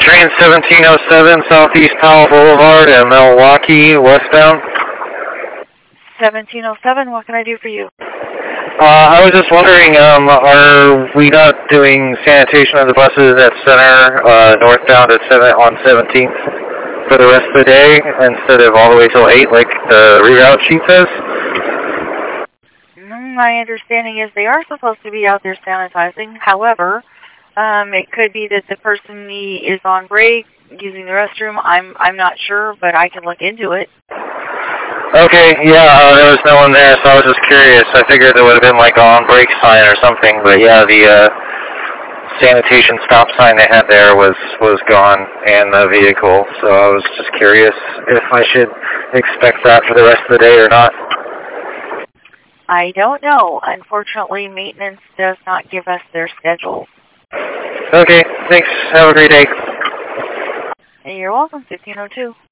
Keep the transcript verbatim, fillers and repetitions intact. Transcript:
train seventeen oh seven Southeast Powell Boulevard in Milwaukee, westbound. seventeen oh seven, what can I do for you? Uh, I was just wondering, um, are we not doing sanitation of the buses at Center, uh, northbound at seven on seventeenth for the rest of the day instead of all the way till eight like the reroute sheet says? My understanding is they are supposed to be out there sanitizing. However, um, it could be that the person is on break using the restroom. I'm I'm not sure, but I can look into it. Okay, yeah, uh, there was no one there, so I was just curious. I figured there would have been like an on break sign or something, but yeah, the uh, sanitation stop sign they had there was was gone and the vehicle. So I was just curious if I should expect that for the rest of the day or not. I don't know. Unfortunately, maintenance does not give us their schedule. Okay, thanks. Have a great day. You're welcome, fifteen oh two.